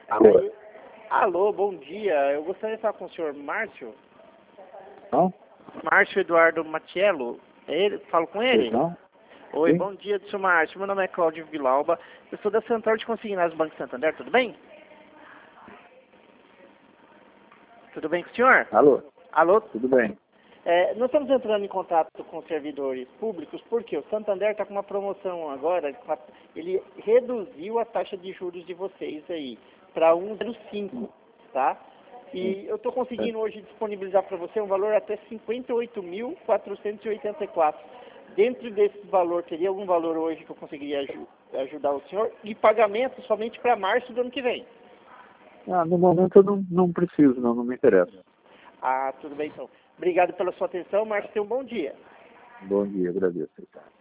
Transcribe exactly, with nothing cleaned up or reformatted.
Alô? Aí, alô, bom dia. Eu gostaria de falar com o senhor Márcio. Não? Márcio Eduardo Matiello. É ele? Falo com ele? Não? Oi, Sim. bom dia, senhor Márcio. Meu nome é Cláudio Vilauba. Eu sou da Central de Consignados do Banco Santander. Tudo bem? Tudo bem com o senhor? Alô? Alô? Tudo bem. É, nós estamos entrando em contato com servidores públicos porque o Santander está com uma promoção agora. Ele reduziu a taxa de juros de vocês aí para um vírgula zero cinco, tá? E eu estou conseguindo hoje disponibilizar para você um valor até cinquenta e oito mil quatrocentos e oitenta e quatro. Dentro desse valor, teria algum valor hoje que eu conseguiria aju ajudar o senhor? E pagamento somente para março do ano que vem. Ah, no momento eu não, não preciso, não, não me interessa. Ah, tudo bem então. Obrigado pela sua atenção, Márcio. Tenha um bom dia. Bom dia, agradeço.